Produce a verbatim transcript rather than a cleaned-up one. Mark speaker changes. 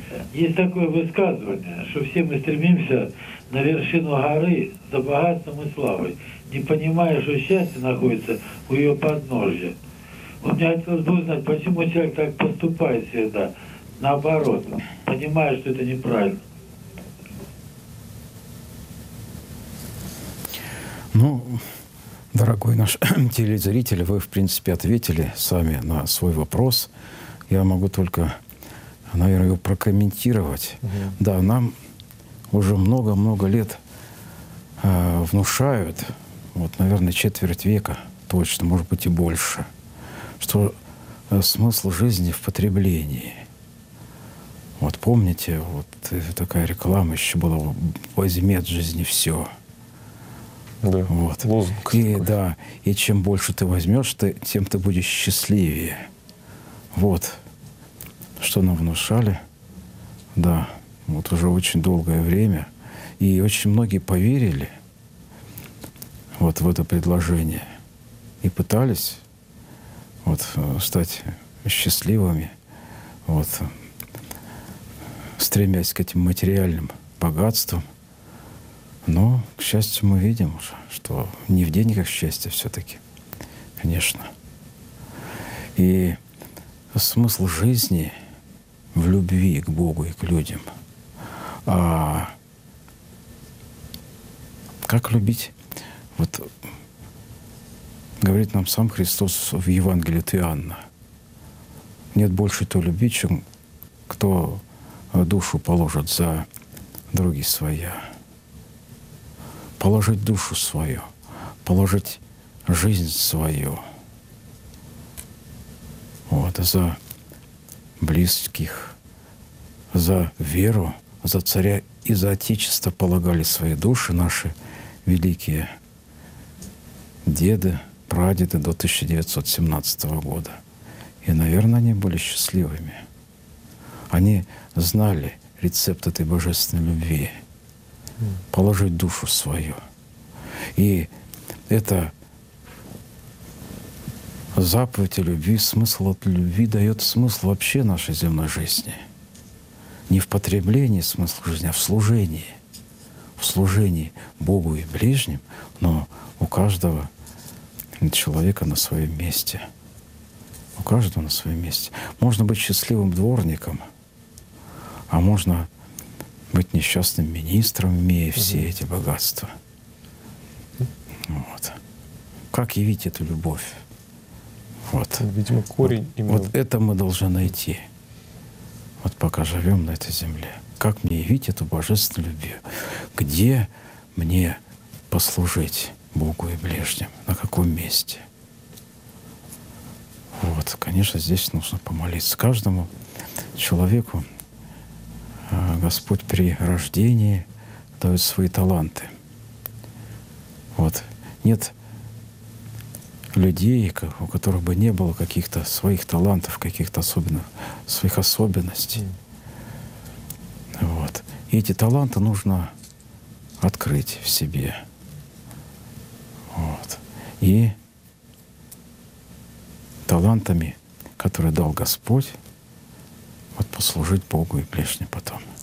Speaker 1: Есть такое высказывание, что все мы стремимся на вершину горы за богатством и славой, не понимая, что счастье находится у ее подножья. Вот мне хотелось бы узнать, почему человек так поступает всегда, наоборот, понимая, что это неправильно.
Speaker 2: Ну, дорогой наш телезритель, вы, в принципе, ответили сами на свой вопрос. Я могу только, наверное, его прокомментировать. Угу. Да, нам уже много-много лет э, внушают, вот, наверное, четверть века точно, может быть, и больше, что э, смысл жизни в потреблении. Вот помните, вот такая реклама еще была: «Возьми от жизни все».
Speaker 3: Да,
Speaker 2: вот.
Speaker 3: Лозунг
Speaker 2: И,
Speaker 3: такой.
Speaker 2: да, и чем больше ты возьмешь, ты, тем ты будешь счастливее. Вот что нам внушали. Да, вот уже очень долгое время. И очень многие поверили вот в это предложение. И пытались вот стать счастливыми, вот, стремясь к этим материальным богатствам. Но, к счастью, мы видим уже, что не в деньгах счастье все-таки, конечно. И смысл жизни в любви к Богу и к людям. А как любить? Вот говорит нам сам Христос в Евангелии от Иоанна: нет больше той любви, чем кто душу положит за други своя. Положить душу свою, положить жизнь свою вот, за близких, за веру, за царя и за отечество полагали свои души наши великие деды, прадеды до тысяча девятьсот семнадцатого года. И, наверное, они были счастливыми. Они знали рецепт этой божественной любви. Положить душу свою. И это заповедь о любви, смысл от любви дает смысл вообще нашей земной жизни. Не в потреблении смысл жизни, а в служении. В служении Богу и ближним, но у каждого человека на своем месте. У каждого на своем месте. Можно быть счастливым дворником, а можно быть несчастным министром, имея все эти богатства. Вот. Как явить эту любовь? Вот.
Speaker 3: Видимо, корень
Speaker 2: вот,
Speaker 3: именно.
Speaker 2: Вот это мы должны найти. Вот пока живем на этой земле. Как мне явить эту божественную любовь? Где мне послужить Богу и ближним? На каком месте? Вот, конечно, здесь нужно помолиться. Каждому человеку Господь при рождении дает свои таланты. Вот. Нет людей, у которых бы не было каких-то своих талантов, каких-то особенных, своих особенностей. Mm. Вот. И эти таланты нужно открыть в себе. Вот. И талантами, которые дал Господь, вот послужить Богу и ближним потом.